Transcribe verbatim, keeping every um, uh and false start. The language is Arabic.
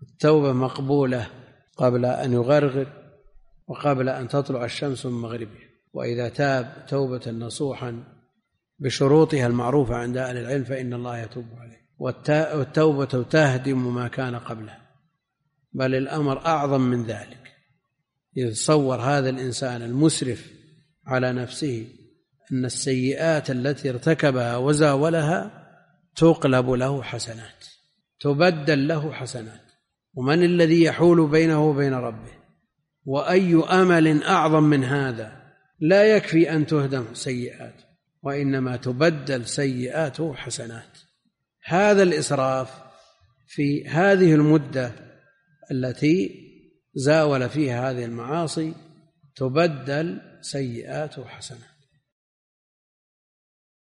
التوبة مقبولة قبل أن يغرغر وقبل أن تطلع الشمس من مغربها، وإذا تاب توبة نصوحا بشروطها المعروفة عند أهل العلم فإن الله يتوب عليه. والتوبة تهدم ما كان قبله، بل الأمر أعظم من ذلك. يتصور هذا الإنسان المسرف على نفسه أن السيئات التي ارتكبها وزاولها تقلب له حسنات، تبدل له حسنات، ومن الذي يحول بينه وبين ربه؟ وأي أمل أعظم من هذا؟ لا يكفي أن تهدم سيئات، وإنما تبدل سيئاته حسنات. هذا الإسراف في هذه المدة التي زاول فيها هذه المعاصي تبدل سيئاته حسنات.